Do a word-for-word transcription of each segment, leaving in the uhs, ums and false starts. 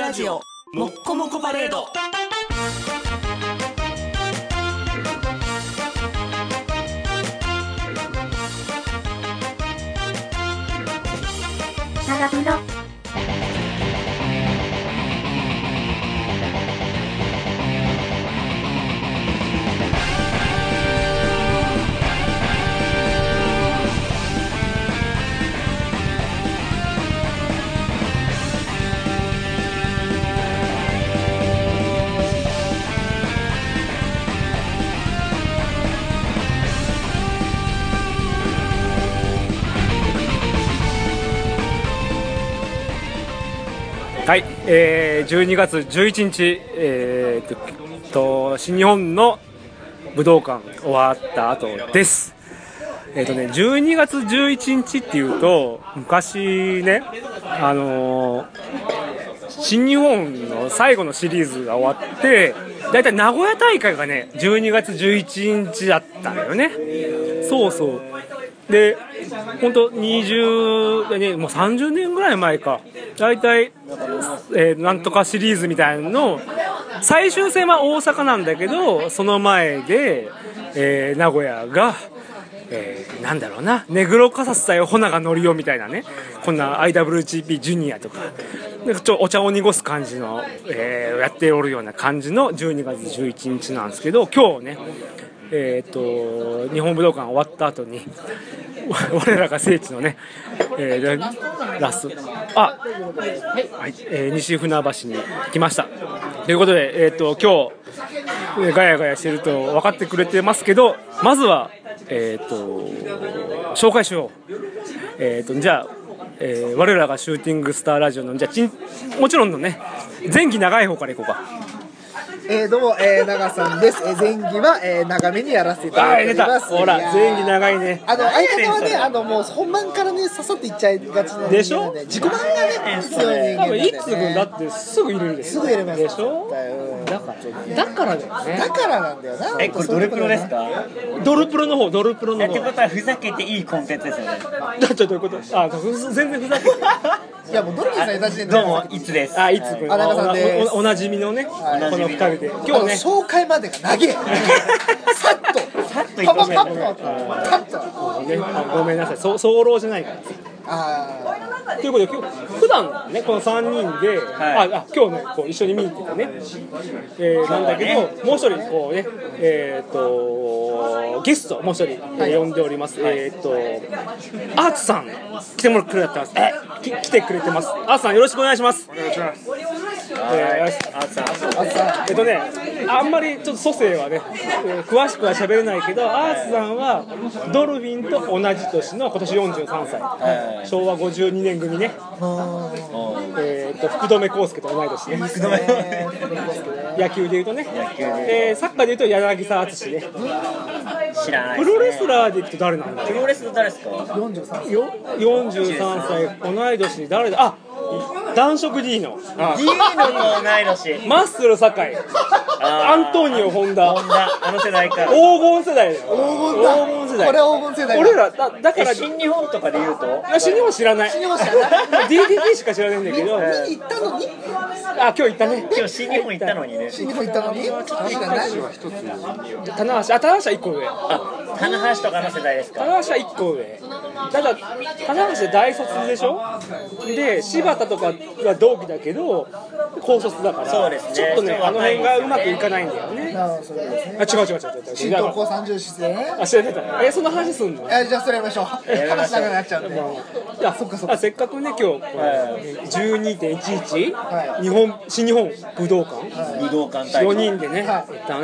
ラジオもっこもこパレード。 長風呂はい、えー、じゅうにがつじゅういちにち、えー、と新日本の武道館終わった後です。えーとね、じゅうにがつじゅういちにちっていうと昔ね、あのー、新日本の最後のシリーズが終わってだいたい名古屋大会がねじゅうにがつじゅういちにちだったんだよね。そうそうで本当にじゅう、ね、もうさんじゅうねんぐらい前かだいたい、えー、なんとかシリーズみたいなの最終戦は大阪なんだけどその前で、えー、名古屋が、えー、なんだろうな目黒かさすたよ穂永紀夫みたいなねこんな アイダブリュージーピー ジュニアとかちょお茶を濁す感じの、えー、やっておるような感じのじゅうにがつじゅういちにちなんですけど今日ねえー、と日本武道館終わった後に我らが聖地のね、えー、ラスあ、はいえー、西船橋に来ましたということで、えー、と今日ガヤガヤしてると分かってくれてますけどまずは、えー、と紹介しよう、えー、とじゃあ、えー、我らがシューティングスターラジオのじゃあちんもちろんのね前期長い方からいこうか。 えー、どうも、えー、長さんです。えー、前期は、えー、長めにやらせていただいております。 ほら前期長いね。 あの相方はねあのもう本番からね刺さっていっちゃいがちなでしょ。 自己満がね強い人間なんでね。 いつ君だってすぐ入れるですぐ入れますでしょ。だからだからだよね。 だからなんだよな。 えこれドルプロですか。 ドルプロの方ドルプロの方。 ってことはふざけていいコンテンツですよね。 だってどういうこと。あ全然ふざけて。 いやもうドルプロさんに出してどうもいつです。 あいつ君。 あ長さんです。 おなじみのねこの二人で今日ね。 紹介までが長えさっとさっとパパパッ言ってパッとね、ごめんなさいそ早漏じゃないからあということで今日普段ねこのさんにんで、 はい、 ああ今日ねこう一緒に見に行ってたね、えー、なんだけど、ね、もう一人こうねえっ、ー、とゲストもう一人、はい、呼んでおります、はい、えっ、ー、とアーツさん来てもらってくれてますえき来てくれてますアーツさんよろしくお願いしますお願いしますえー、アーツさんえっとねあんまりちょっと蘇生はね、えー、詳しくは喋れないけどアーツさんはドルフィンと同じ年の今年よんじゅうさんさい、はい、昭和ごじゅうにねん組ねえー、と福留孝介と同い年ね福留野球でいうとね野球で、えー、サッカーでいうと柳沢敦ね知らないですね。 プロレスラーでいくと誰なんだプロレスの誰ですか。 よんじゅうさんさいよよんじゅうさんさい同い年誰だあ男色 D の D のと同い年マッスル酒井アントニオ本田本田あの世代か黄金世代だよ黄金だ黄金世代これ黄金世代俺らだだから新日本とかで言うと新日本知らない新日本知らないディーディーティー しか知らないんだけど見に行ったのにあ今日行ったね今日新日本行ったのにね新日本行ったのに確かに棚橋あ棚橋はいっこ上あ棚橋とかの世代ですか。 棚橋はいっこ上ただ棚橋で大卒でしょで柴田とかは同期だけど高卒だからそうですねちょっとねあの辺がうまくいかないんだよねあそうですねあ違う違う違う違う新東高三十四世ねあ知らなかったえその話すんのえじゃあそれやりましょう話長くなっちゃうんでいやそっかそっかせっかくね今日、はい、じゅうにてんいちいち、はい、日本新日本武道館、 はい、武道館大会よにんでね、はい、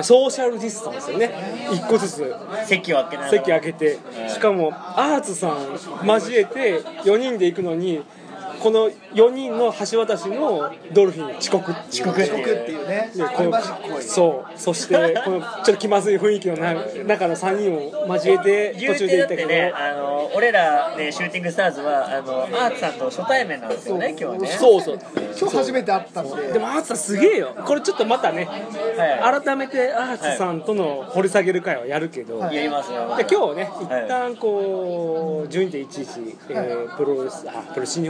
ソーシャルディスタンスよねいっこずつ席を開けない席開けて、はい、しかもアーツさん交えてよにんで行くのにこのよにんの橋渡しのドルフィン遅刻っていう遅刻っていうねそうそしてこのちょっと気まずい雰囲気の中のさんにんを交えて途中で行ったけどねあの俺らねシューティングスターズはあのアーツさんと初対面なんですよね今日はねそうそう今日初めて会ったんででもアーツさんすげえよこれちょっとまたね、はい、改めてアーツさんとの掘り下げる会はやるけど、 はい、やりますよで今日ね一旦こう じゅうにてんいちいち、えー、プロレスあプロ新日本か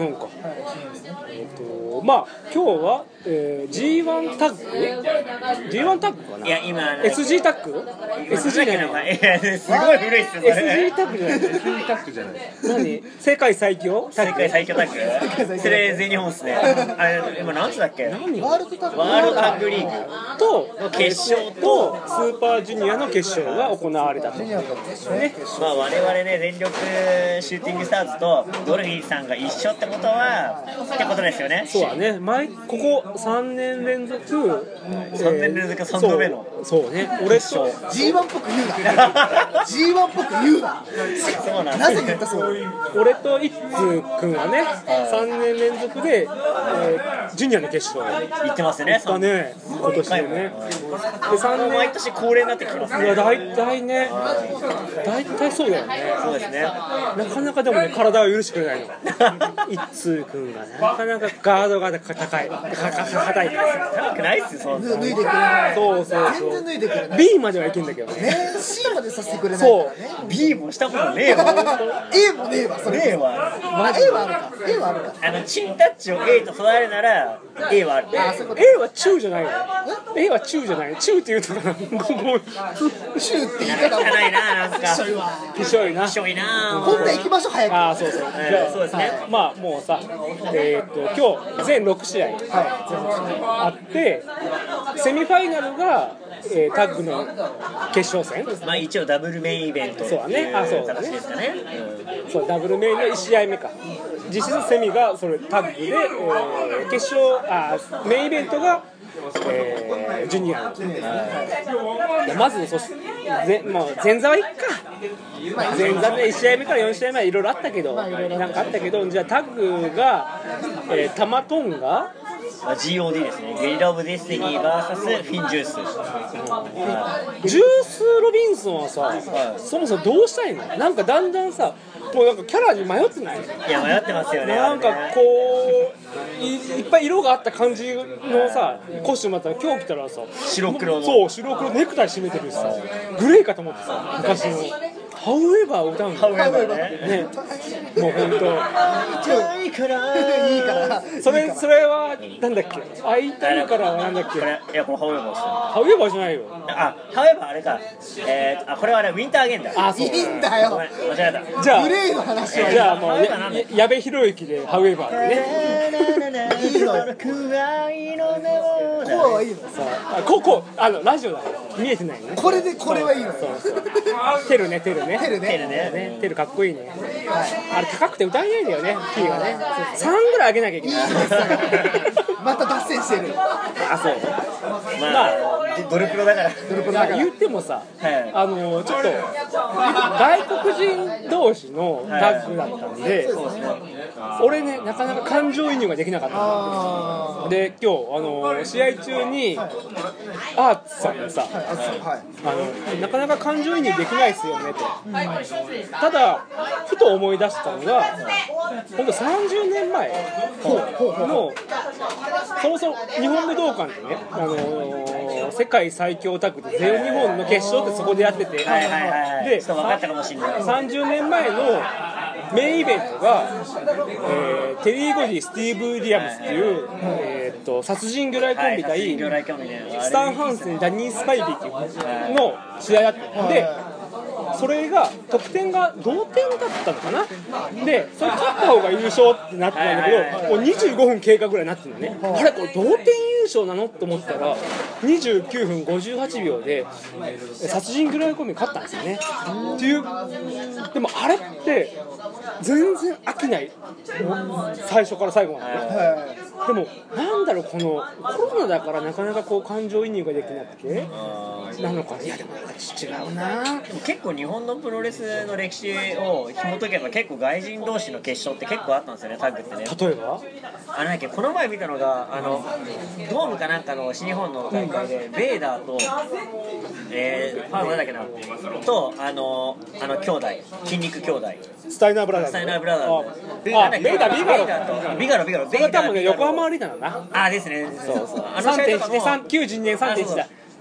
えっとまあ今日は、えー、ジーワン タッグ ジーワン タッグかな。 いや今エスジー タッグ エスジー じゃない。 いやすごい古いっすよそれエスジー タッグじゃない。 エスジー タッグじゃない。何？世界最強タッグ。 世界最強タッグそれ全日本っすね。あれ今何つだっけ？ 何？ ワールドタッグワールドタッグリーグと決勝とスーパージュニアの決勝が行われたと。 ジュニアの決勝ね。 まあ我々ね全力シューティングスターズとドルフィンさんが一緒ってことはってことですよね。 そうだね。前ここさんねん連続、 さんねん連続さんどめのそう、そうね。俺とジーワン っぽく言うなジーワン っぽく言うなそうなんなぜ言ったそう俺と一通君はね、さんねん連続で、えー、ジュニアの決勝言ってますね。 だね、今年でね。でさんねん毎年恒例になってきてますね。 いや大体ね、大体そうだよね。 そうですね。 なかなかでもね体を許してくれないの。一通君がね、なかなかガードが高い、かか硬い。 高くないっすよそんな。 脱いでくれないそうそう全然脱いでくれない B まではいけんだけどね。 ね C までさせてくれないからね B もしたことねえわ。 A もねえわそれねえわ。 まあ A はあるか A はあるかあのチンタッチを A と捉えるなら A はある。 あそういうこと A はチューじゃないの。A はチューじゃない。チューって言うのかな。もうシューって言い方もじゃないななんか。 しょいわきしょいな。 しょいな。 本編行きましょう早くああそうそう。じゃあそうですね。 まあもうさ、えー、っと今日全ろく試合あってセミファイナルが、えー、タッグの決勝戦。 まあ一応ダブルメインイベントってそうだねあそうだね形ですかね。 そうダブルメインのいち試合目か。実質セミがそれタッグで、えー、決勝あメインイベントが、えー、ジュニアの。まずそしぜ、まあ、前座はいっか。前座でいち試合目からよん試合目はいろいろあったけど、なんかあったけど、じゃあタッグが、えー、タマトンガまあ ジーオーディー ですね。ゲリラオブデスティニー ブイエス フィンジュース。 ジュース・ロビンソンはさ、そもそもどうしたいの？なんかだんだんさ、もうなんかキャラに迷ってない？ いや迷ってますよね。 なんかこう い, いっぱい色があった感じのさコスチュームだったら今日着たらさ白黒のそう白黒ネクタイ締めてるしさグレーかと思ってさ昔のハウエバー歌うんだよハウエバーね。 ねもう本当いいからいいからそれそれはなんだっけ会いたいからはなんだっけこれいやこれハウエバーですよ。 ハウエバーじゃないよあハウエバーあれか。えー、あこれはねウィンターアゲンだ。 あそういいんだよごめん間違えた。 じゃあグレーの話はじゃあもうハウエバーなんだや矢部浩之でハウエバーでねいいのよコアはいいのさあここあのラジオだよ見えてないねこれでこれはいいのよテルねテルねテルねテルねねテルかっこいいねあれ高くて歌えないんだよねキーがねさんぐらい上げなきゃいけないまた脱線してるあそうまあドルプロだから。 ドルプロだから言ってもさはいあのちょっと外国人同士のタッグだったんで俺ねなかなか感情移入ができなかったあで今日あの試合中にアーツさんがさーはいあのなかなか感情移入できないですよねとただふと思い出したのがほんとさんじゅうねんまえのそもそも日本武道館でね、あのー、世界最強タッグでゼロ日本の決勝ってそこでやっててはいはいはいはい。 でちょっと分かったかもしれない。 さんじゅうねんまえのメインイベントが、えー、テリー・ゴディ、スティーブ・ウィリアムスっていう、えー、っと殺人魚雷コンビ対魚雷コンビね。 スタン・ハンセン、ダニー・スパイビーっていうの試合だったんでそれが得点が同点だったのかなでそれ勝った方が優勝ってなってたんだけどもうにじゅうごふん経過ぐらいになってるのねあれこれ同点優勝なのと思ったらにじゅうきゅうふんごじゅうはちびょうで殺人グライコンビ勝ったんですよねっていうでもあれって全然飽きない最初から最後までねでもなんだろうこのコロナだからなかなかこう感情移入ができなくてなのかいやでもなんか違うな結構日本のプロレスの歴史を紐解けば結構外人同士の決勝って結構あったんですよねタッグってね。 例えばあのなんだっけこの前見たのがあのドームかなんかの新日本の大会でベイダーとえー、ファンなんだっけなとあのあの兄弟筋肉兄弟スタイナーブラザーズスタイナーブラザーズああベイダービガロとビガロビガロそれは多分ね横ビガロ浜アリーナだなあですねそうそうあのさんてんいち試合とかもで旧人年 さんてんいち だ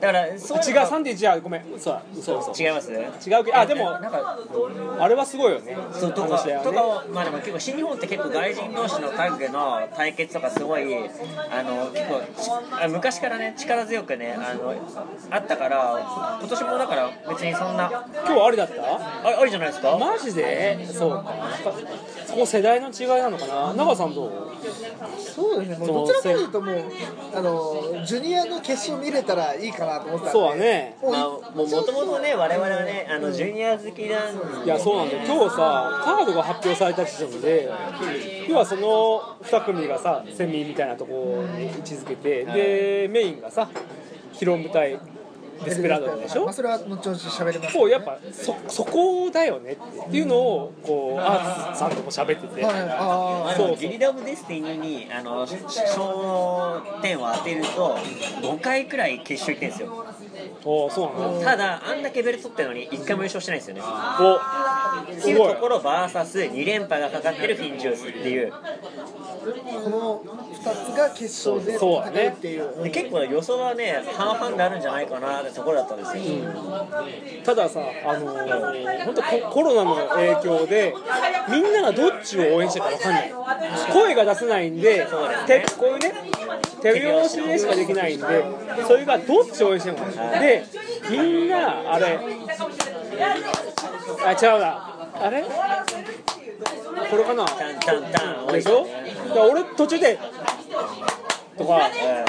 だからそういう違うのさんてんいち はごめん嘘嘘嘘違います違うけどあでもなんかあれはすごいよねそうとかあの試合はねとかをまあでも結構新日本って結構外人同士のタッグの対決とかすごいあの結構あ昔からね力強くねあのあったから今年もだから別にそんな今日ありだったあありじゃないですか。 マジでそうかやっぱそこ世代の違いなのかな長さんどうそうですね、もうどちらかというともうあのジュニアの決勝見れたらいいかなと思ってたんで。 そうはねもうまあ、もう元々ね我々はねあのジュニア好きなんいやそうなんだよ今日さカードが発表された時点で要はそのに組がさセミみたいなところに位置づけてでメインがさヒロム対デスペラードでしょまあ、それは後々喋ります、 こうやっぱ そ, そこだよねっていうのをこうアーツさんとも喋ってて、 はい、ああそうのギリダ・オブ・デスティニーにあの焦点を当てるとごかいくらい決勝行ってるんですよ。 おそうなのただあんだけベルト取ってるのにいっかいも優勝してないんですよね。 おっていうところ ブイエスに 連覇がかかってるフィン・ジュースっていうこのふたつが決勝でそうだね戦うっていう。 で結構予想はね半々であるんじゃないかなってところだったんですよ、 たださ、あのー、本当ココロナの影響でみんながどっちを応援してるか分かんない声が出せないんで手こういうね手拍子でしかできないんでそれがどっちを応援してるのかでみんなあれあ違うなあれこれかなタンタンタンでしょだから俺途中でとか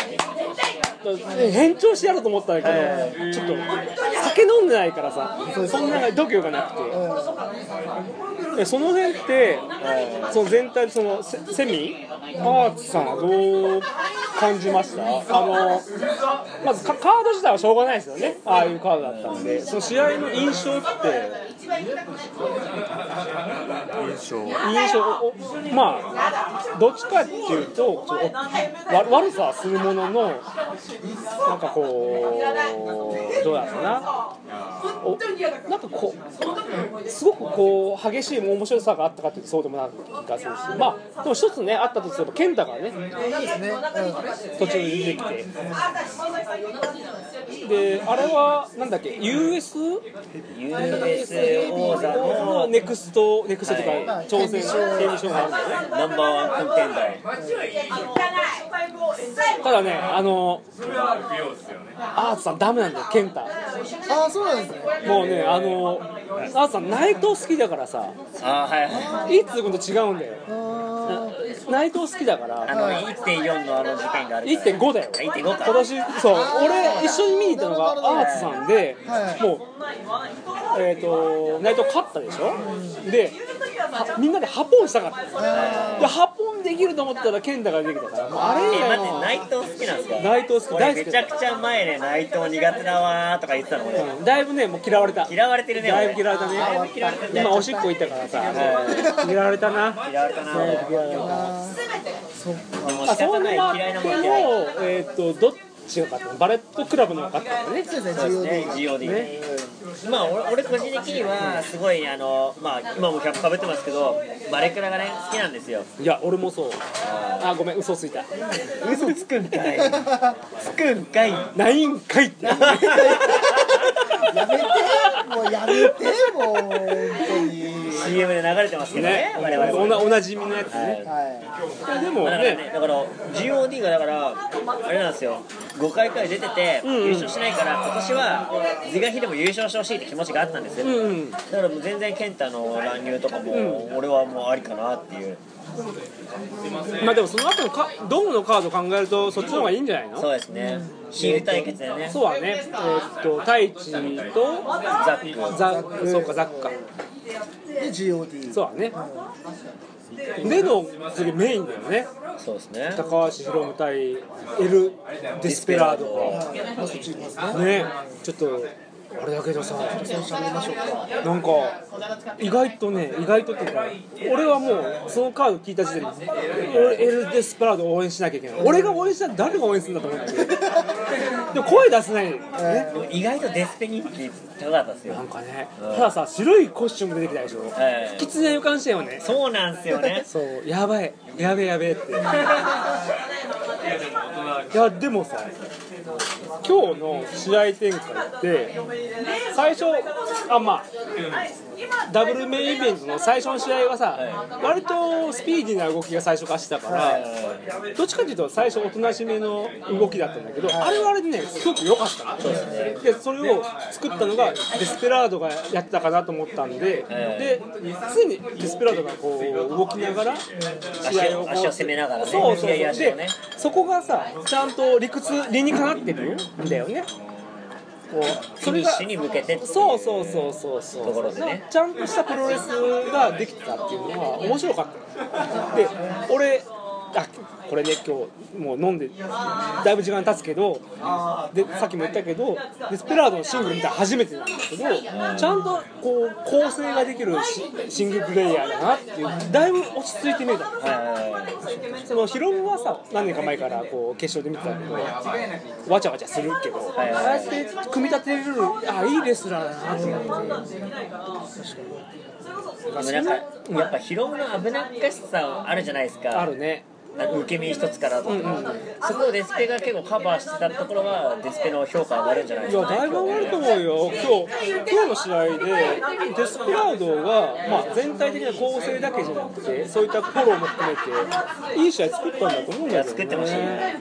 変調してやろうと思ったんだけどちょっと酒飲んでないからさそんな度胸がなくてその辺ってその全体そのセセミアーツさんはどう感じました？あのまずカード自体はしょうがないですよねああいうカードだったんでその試合の印象って印象印象まあどっちかっていうとわ悪さはするもののなんかこうどうだろうなおなんかこうすごくこう激しい面白さがあったかっていうとそうでもない気がするしまあでも一つねあったとすれば健太がね途中で出てきてであれはなんだっけ ユーエス? ユーエス 王座のネクストネクストとかはい挑戦権利書があるんだよねナンバーワンコンテンダーただねあのアーツさんダメなんだよ健太ああそうなんですね。 もうねあのアーツさん内藤好きだからさあーはいはいいつ君と違うんだよ内藤好きだからあの いってんよん のあの事件があるからいってんご だよいってんごか今年そう俺一緒に見に行ったのがアーツさんではいもうえっと内藤勝ったでしょではみんなでハポンしたかったでハポンできると思ったら健太ができたからもうあれ以え来待って内藤好きなんですか？ 内藤好き俺大好きめちゃくちゃ前で内藤苦手だわーとか言ってたの俺、 うんだいぶねもう嫌われた嫌われてるねだいぶ嫌われたねだいぶ嫌われてるね今おしっこ行ったからさ嫌われたな嫌われたなだいぶ嫌われたもうあそう仕方ないいうのもあって嫌いなもん嫌いもえっとどっちが勝ったのバレットクラブの方が勝ったんだよねそうですそうね、 ですねジーオーディー。 ジーオーディー、まあ俺俺個人的にはすごいあのまあ今もキャップかぶってますけどバレクラがね好きなんですよ。 いや俺もそうあごめん嘘ついた嘘つくんかいつくんかいないんかいってやめて、もうやめて、もう本当に。 シーエム で流れてますけどねね我々 おなおなじみのやつねはいやでもまあだからねねだから ジーオーディー がだからあれなんですよごかいくらい出ててんうん優勝しないから今年は是が非でも優勝してほしいって気持ちがあったんですよ、 うんうんだからもう全然健太の乱入とかも俺はもうありかなっていう、 まあでもその後のかドームのカード考えるとそっちの方がいいんじゃないのそうですねヒール対決だよねそうはねえーっと太一とザックザそうかザックかで ジーオーディー。 そうはねでの次メインだよねそうですね高橋宏夢対エル・デスペラードはい、まあそっち行きますね。 ねちょっとあれだけどさそう喋りましょうか。 なんか意外とね意外とっていうか俺はもうそのカード聞いた時点で俺エル・デスペラードを応援しなきゃいけない俺が応援したら誰が応援するんだと思ってでも声出せないね意外とデスペ人気高かったですよなんかねたださ白いコスチューム出てきたでしょはいキツネ予感したよねそうなんですよねそうやばいやべえやべえっていやでもさ今日の試合展開って最初あまあダブルメインイベントの最初の試合がさ、割とスピーディーな動きが最初からしてたから、どっちかというと最初おとなしめの動きだったんだけど、あれはあれでねすごく良かったの。でそれを作ったのがデスペラードがやってたかなと思ったんで、で常にデスペラードがこう動きながら試合をこう足を攻めながらね、 そうそうそう、 左足をね、 でそこがさちゃんと理屈理にかなってるんだよね。こうフィニッシュに向けてっていうそうそうそうそうそうところでね、 ちゃんとしたプロレスができてたっていうのは面白かったで、俺あこれね今日もう飲んでだいぶ時間経つけど、でさっきも言ったけどデスペラードのシングル見たら初めてなんだけど、ちゃんとこう構成ができるシングルプレイヤーだなっていう、だいぶ落ち着いて見えた。そのヒロムはさ何年か前からこう決勝で見てたけどわちゃわちゃするけど、ああやって組み立てるあいいレスラーだなと思って。 でもなんかやっぱヒロムの危なっかしさあるじゃないですか。 あるね。 受け身一つからとか、うんうん、そこをデスペが結構カバーしてたところはデスペの評価上がるんじゃないですか。 いやだいぶ上がると思うよ。今日今日の試合でデスペラードが、まあ、全体的な構成だけじゃなくてそういったフォローも含めていい試合作ったんだと思うんだけどね。 作ってましたね。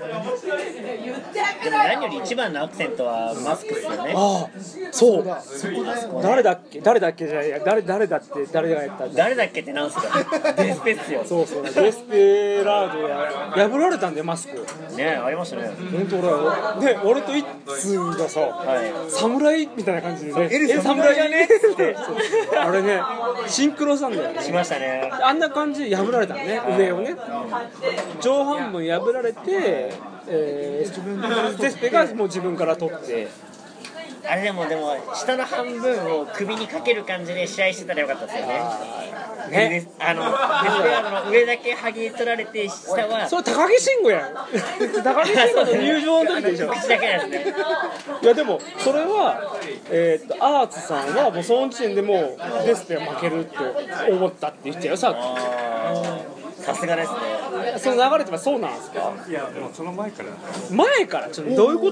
でも何より一番のアクセントはマスクですよね。 ああそうだ、誰だっけ誰だっけじゃないや誰誰だって誰がやった誰だっけってなんすかデスペっすよ。 そうそうデスペラードや破られたんだよマスクねありましたね。 本当だよ。で俺と一通がさ、はい、侍みたいな感じでねえ侍じゃねってあれねシンクロしたんだよね。 しましたね。 あんな感じで破られたのね、上をね上半分破られて、えー、デスペがもう自分から取ってあれでもでも下の半分を首にかける感じで試合してたらよかったですよね。ね、あのデスペラードの上だけ剥ぎ取られて下はそれ高木慎吾やん高木慎吾の入場の時でしょ口だけなんですね。 いやでもそれは、えー、っとアーツさんはもうその時点でもうデスペは負けるって思ったって言ってたよさっき。 さすがですね。 その流れってはそうなんですか。 いやもうその前から前からちょっとどういうこと。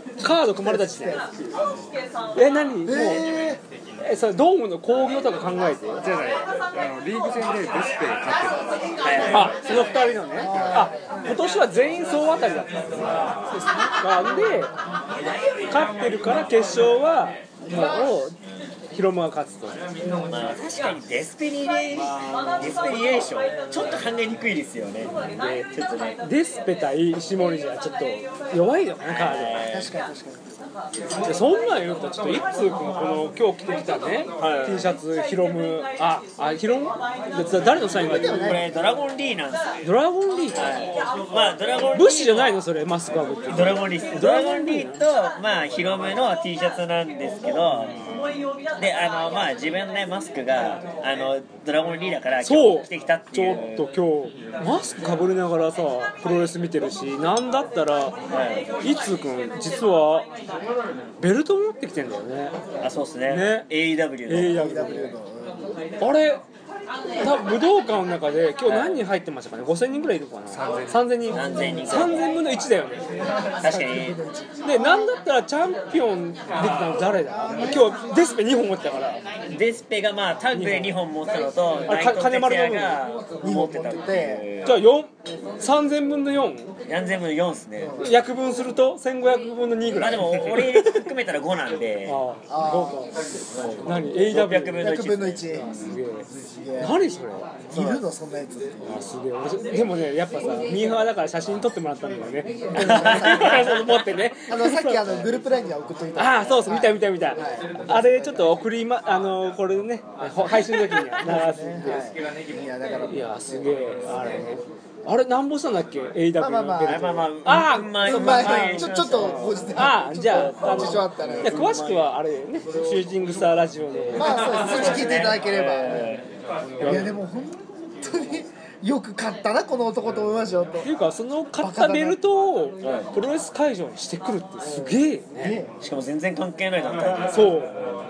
カード組まれた時点え何もうえそれドームの興行とか考えてじゃないあのリーグ戦でデスペが勝ってる。 あそのふたりのねあ今年は全員総当たりだったんですね。なんで勝ってるから決勝はもうヒロムが勝つと。 まあ、確かにデスペリレーデスペリレーションちょっと考えにくいですよね。でちょっとねデスペ対石森じゃちょっと弱いよねカード。 確かに確かに。 でそんなん言うとちょっと一通君この今日着てきたね、はい、T シャツヒロムああヒロム誰のサインが入ってるの。 これドラゴンリーなんですよ。 ドラゴンリー、 はい、まあドラゴンリーブッシュじゃないのそれマスクはぶってドラゴンリードラゴンリーとまあヒロムの T シャツなんですけど、であのまあ自分のねマスクがあのドラゴンリーだから今日着てきたっていう。 ちょっと今日マスクかぶりながらさプロレス見てるし、なんだったら、はい、いつ君実はベルト持ってきてんだよね。 あ、そうですね。 ねエーイーダブリュー のエーイーダブリュー あれ多分武道館の中で今日何人入ってましたかね。ごせんにんぐらいいるかな。さんぜんにんさんぜんにんさんぜんぶんのいちだよね。 確かに。 でなんだったらチャンピオンできたの誰だ。今日デスペにほん持ってたから。 デスペがまあタッグでにほん持ってたのと内藤哲也が持ってたってじゃあよんさんぜんぶんのよんさんぜんぶんのよんですね。 約分するとせんごひゃくぶんのにぐらい。 まあでも俺入れて含めたらごなんでああごか何 エーイーダブリューろっぴゃくぶんのいちすげえ何それいるのそんなやつ。 あすげえ俺でもねやっぱさミーハーだから写真撮ってもらったんだよね持ってねあのさっきあのグループラインには送っといた。 ああそうそう見た見た見た、はい、あれちょっと送りまあのこれね配信の時には流すんで、 はい、いやだからいやすげえあれねあれ何本したんだっけ エーイーダブリュー のベルト。 まあまあああうんまいうんまいちょちょっとご時世ああじゃあ事情あったら詳しくはあれねシューティングスターラジオでまあそうですそっち聞いていただければ、えー、いやでも本当によく勝ったなこの男と思いましたよと。 っていうかその買ったベルトをプロレス会場にしてくるってすげえね。 しかも全然関係ない団体。 そう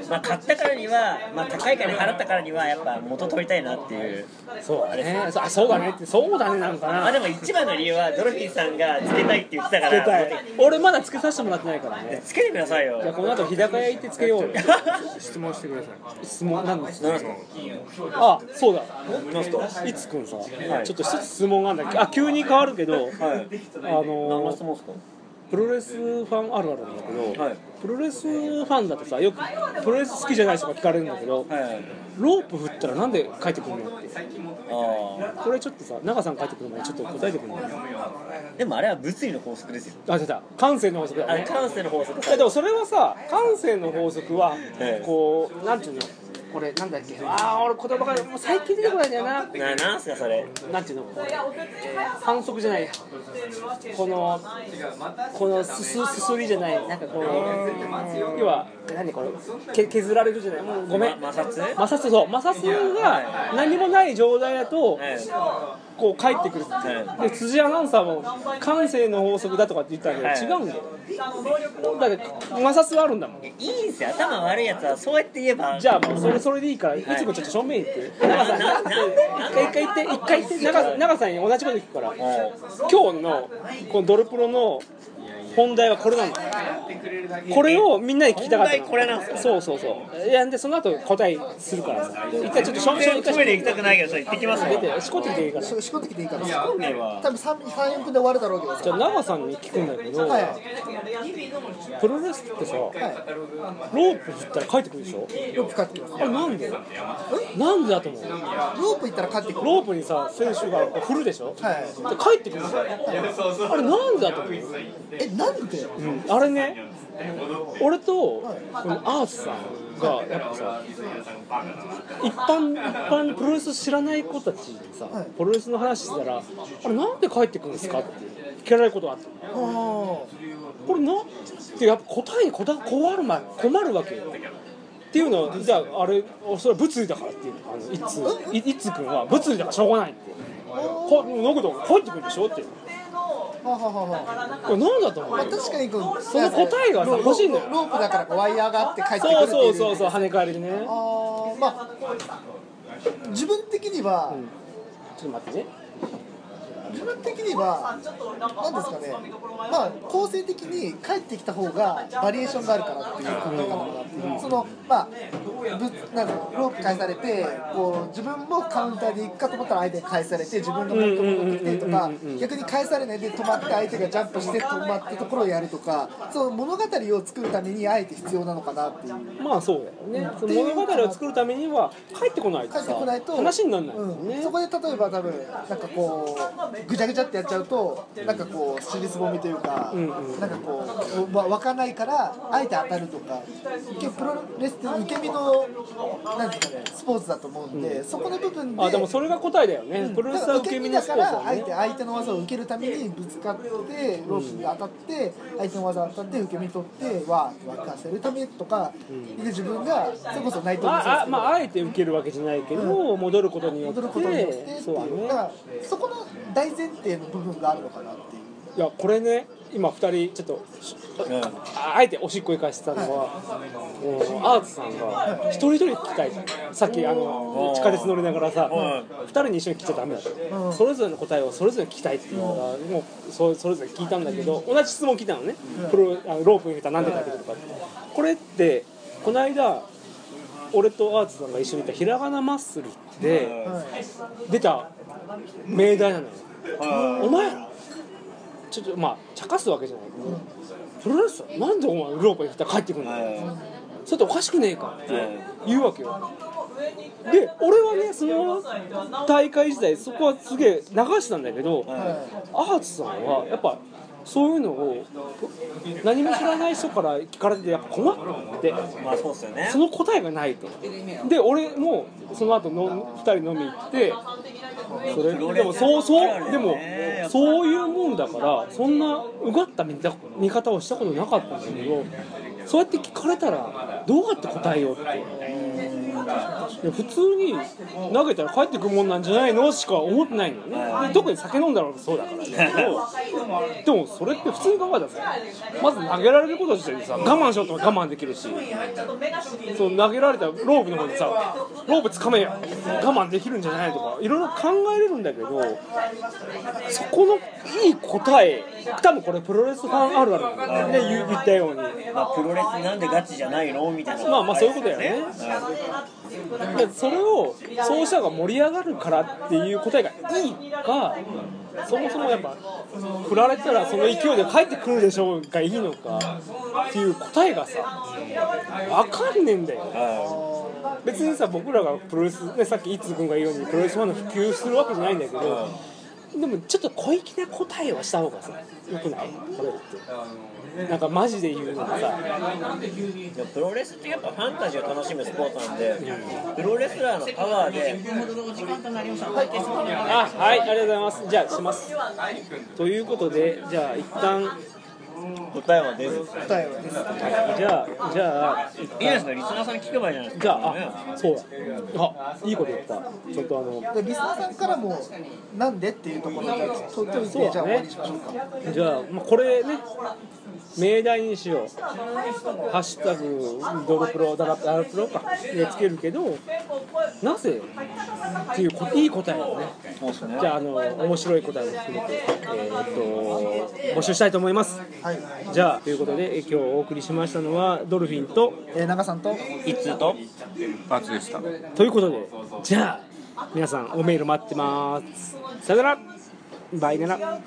まあ買ったからには、まあ高い金払ったからにはやっぱ元取りたいなっていう。 そうだね、そあそうだねって、そうだねなんかな。 まあでも一番の理由はドルフィンさんがつけたいって言ってたかつけら。 たい。俺まだつけさせてもらってないからね。 つけてくださいよ。 じゃあこの後日高屋行ってつけようよ。 質問してください。 質問なんですか。 何ですか。 あ、そうだ。 何ですか。 いつくんさ、 はいちょっと一つ質問があるんだけど、あ急に変わるけど、 はい。 あ何のの質問ですか。 プロレスファンあるあるなんだけど、 はいプロレスファンだとさ、よくプロレス好きじゃない人が聞かれるんだけど、 はい。 ロープ振ったらなんで帰ってくるのって。 あこれちょっとさ、長さん帰ってくる前にちょっと答えてくるの。 あ。でもあれは物理の法則ですよ。 あ、出た。感性の法則だあれね。 感性の法則。 いやでもそれはさ、感性の法則はええこうなんていうの、これなんだっけ、ああ俺言葉がもう最近出てこないんだよな。 ななんすかそれ。 なんていうの、反則じゃない、このこのすすすすりじゃない、なんかこう要は何これけ削られるじゃない、もうごめん、 ま摩擦摩擦、そう摩擦が何もない状態だとはいこう帰ってくるってで、辻アナウンサーも感性の法則だとかって言ったんだけど、 はい違うんだよ。だって摩擦はあるんだもん。 いいんすよ、頭悪いやつはそうやって言えば。 じゃあもうそれそれでいいから、いつもちょっと正面行って、長さん、 なな一回一回行って、一回行って、長長さんに同じこと聞くから、今日のこのドルプロの本題はこれなの。これをみんなに聞きたかったの。 本題これなんすか。 そうそうそう。いやでその後答えするからさ。一回ちょっと正面一回トイレ行きたくないけど、それ行ってきますよ。 出て、しこってきていいから。 ししこってきていいからんねえわ多分さん、よんぷんで終わるだろうけどさじゃあ長さんに聞くんだけど、 はいプロレスってさ、ロープ振ったら帰ってくるでしょ。 ロープかってきますあれなんで？なんでだと思う？ ロープ行ったら勝ってくるロープにさ、選手がこう振るでしょ。 はいで帰ってくるんですよ。あれなんでだと思う？ えなんでうん、あれね、俺とこのアースさんがやっぱさ、一般一般プロレス知らない子たちにさ、 はいプロレスの話してたら、あれなんで帰ってくるんですかって聞かれることがあった。 あこれなってやっぱ答えにこだ困るま困るわけよ。っていうのはじゃああれそれは物理だからっていうあの一通い一通君は物理だからしょうがないって。こだけど帰ってくるでしょって。 あははははこれなんだと思う？ まあ確かにこうその答えがさロ欲しいんだよ。 ロープだからこうワイヤーがあって帰ってくるそうっていうそうそうそう、跳ね返りでね。 あーまあ自分的には、 ちょっと待ってね。 自分的には何ですかね、まあ構成的に帰ってきた方がバリエーションがあるからっていう考え方があって、そのまあぶなんかロープ返されてこう自分もカウンターで行くかと思ったら相手に返されて自分がもう一個戻ってきてとか、逆に返されないで止まって相手がジャンプして止まったところをやるとか、その物語を作るためにあえて必要なのかなっていう。 まあそうだよね。その物語を作るためには帰ってこないと帰ってこないとさ話にならないもんね。 うん、そこで例えば多分なんかこうぐちゃぐちゃってやっちゃうとなんかこう尻すぼみというか、 んうんなんかこうわ分かんないからあえて当たるとか、結局プロレスって受け身のなんですかねスポーツだと思うんで、そこの部分であでもそれが答えだよね。 うんプロレスは受け身のスポーツだからあえだね。 て相手の技を受けるためにぶつかってロープに当たって相手の技を当たって受け身取っては沸かせるためとかで自分がそれこそ内藤もそうですああけど、 まああえて受けるわけじゃないけど、戻ることによって、 戻ることによってっていうそうだね。 だからそこの大前提の部分があるのかなっていう。 いやこれね、今ふたりちょっと、ああえておしっこ行かしてたのは、うんアーツさんが一人一人聞きたいじゃん。さっきあの地下鉄乗りながらさ、ふたりに一緒に聞いちゃダメだと、それぞれの答えをそれぞれ聞きたいって言うから、もうそそれぞれ聞いたんだけど、同じ質問聞いたのね、プロあのロープに入れたらなんで帰ってくるかって。これってこの間俺とアーツさんが一緒にいたひらがなマッスルで出た命題なのよ。お前らちょっとまあ茶化すわけじゃないけど、プロレスなんでお前ロープに振ったら帰ってくるの、それっておかしくねえかって言うわけよ。で俺はねその大会時代そこはすげえ流してたんだけど、アーツさんはやっぱそういうのを何も知らない人から聞かれてやっぱ困って、 まあそうっすよね。 その答えがないと。で俺もその後のふたり飲み行って、それでもそうそうでもそういうもんだからそんなうがった見た見方をしたことなかったんだけど、そうやって聞かれたらどうやって答えようって。 普通に投げたら帰ってくるもんなんじゃないのしか思ってないのよね。で特に酒飲んだらそうだからだけど、でもそれって普通に考えたらさ、まず投げられること自体でさ、我慢しようとも我慢できるし、そう投げられたロープの方にさ、ロープつかめよ我慢できるんじゃないとかいろいろ考えれるんだけど、そこのいい答え、多分これプロレスファンあるあるなんだよね、言ったように、 まあ、プロレスなんでガチじゃないのみたいな、 まあまあそういうことだよね。でそれを奏者が盛り上がるからっていう答えがいいか、そもそもやっぱ振られたらその勢いで帰ってくるでしょうがいいのかっていう答えがさ分かんねえんだよ。別にさ、僕らがプロレス、ね、さっきいつ君が言うようにプロレスファンの普及するわけじゃないんだけど、でもちょっと小粋な答えはした方がさよくない？これってなんかマジで言うのがさ、 プロレスってやっぱファンタジーを楽しむスポーツなんで、プロレスラーのパワーで。 あ、はい、ありがとうございます。じゃあします。ということで、じゃあ一旦答えは出ず。 答えはです。 じゃあじゃあいいですね、リスナーさんに聞けばいいじゃないですか。 じゃあ、あ、そうだ。あ、いいこと言った。ちょっとあのでリスナーさんからもなんでっていうところをとといて、じゃあ終わりにしましょうか。 じゃあ、まあ、これね命題にしよう。ハッシュタグドロプロダラダラプロかでつけるけど、なぜっていういい答えをね。じゃあ、あの面白い答えを含めて、えー、っと募集したいと思います。 はい。 じゃあということで、今日お送りしましたのはドルフィンと、 えー、長さんと一通とバツでした。 ということで、じゃあ皆さんおメール待ってます。さよなら、バイなら。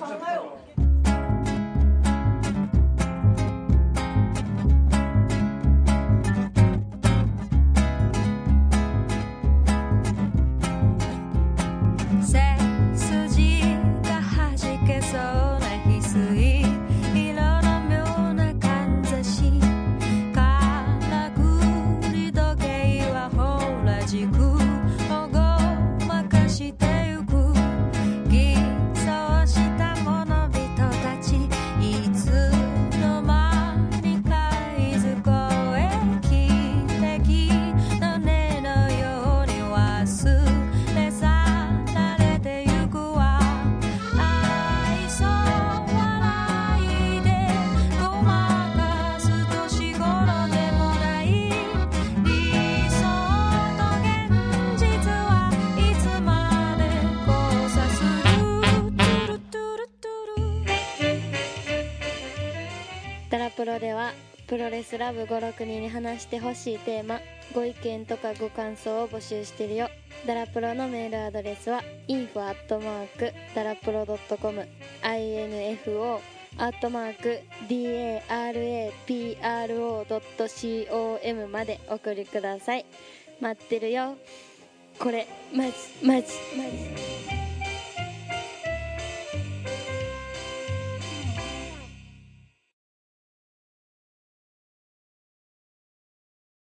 ダラプロではプロレスラブご、ろくにんに話してほしいテーマ、ご意見とかご感想を募集してるよ。ダラプロのメールアドレスは インフォ アットマーク ダラプロ ドットコム インフォ アットマーク ダラプロ ドットコム までお送りください。待ってるよ。これマジマジマジ